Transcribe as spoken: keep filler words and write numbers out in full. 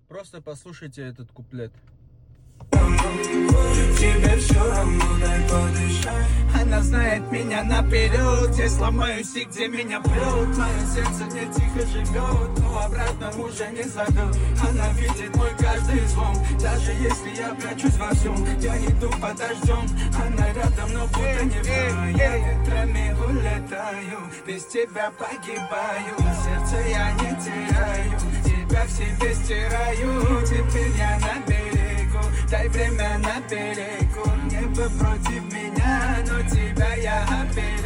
Просто послушайте этот куплет. Тебе все равно, дай подышать. Она знает меня наперед. Я сломаюсь и где меня прет. Мое сердце не тихо живет, но обратно уже не зовет. Она видит мой каждый звон. Даже если я прячусь во всем, я иду под дождем. Она рядом, но будто не вру. Я ветрами улетаю, без тебя погибаю. Сердце я не теряю, тебя в себе стираю. Теперь я на берегу, дай время на берегу. Небо против меня, но тебя я оберегу.